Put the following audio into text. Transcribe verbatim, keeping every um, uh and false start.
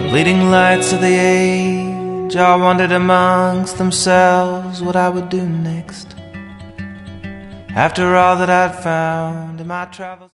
leading lights of the age all wondered amongst themselves what I would do next. After all that I'd found in my travels.